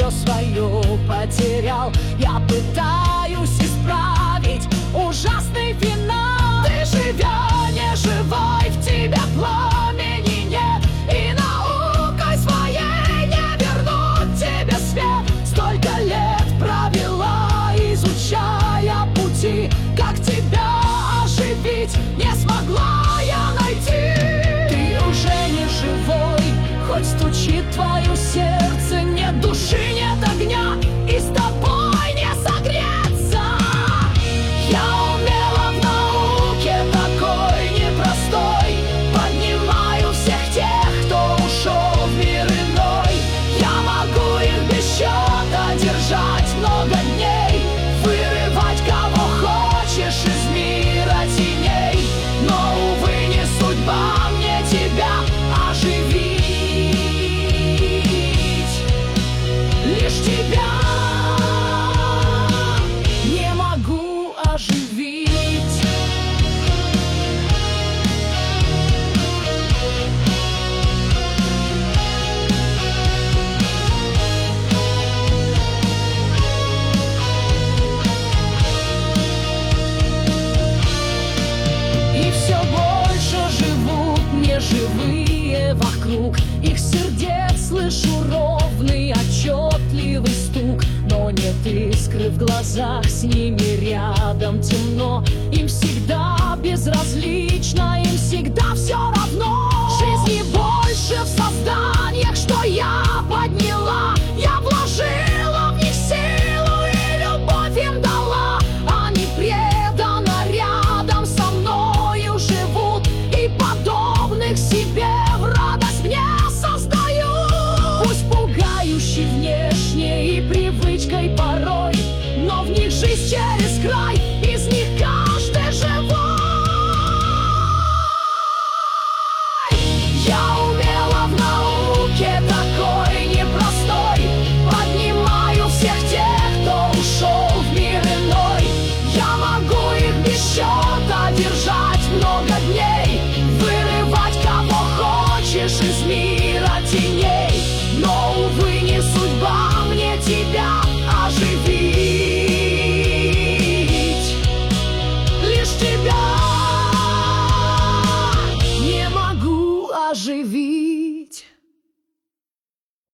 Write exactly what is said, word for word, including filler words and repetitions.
все свое потерял. Я пытаюсь исправить ужасный финал. Ты живя не живой, в тебе пламени нет, и наукой своей не вернуть тебе свет. Столько лет провела, изучая пути, как тебя оживить не смогла я найти. Ты уже не живой, хоть стучит твое сердце, нет души, нет огня, и с тобой не согреться. Я умела в науке такой непростой, поднимаю всех тех, кто ушел в мир иной. Я могу их без счета держать много дней, вырывать кого хочешь из мира теней. Но, увы, не судьба мне тебя оживить, лишь тебя не могу оживить. И все больше живут неживые вокруг, их сердец слышу ровный, отчетливый стук. Но нет искры в глазах, с ними рядом темно. Им всегда безразлично, им всегда все равно. Жизни больше в созданиях, что я подняла. Я вложила в них силу и любовь им дала. Они преданно рядом со мною живут, и подобных себе в радость мне создают. Пусть пугающий внешне и привычкой порой, но в них жизнь через край.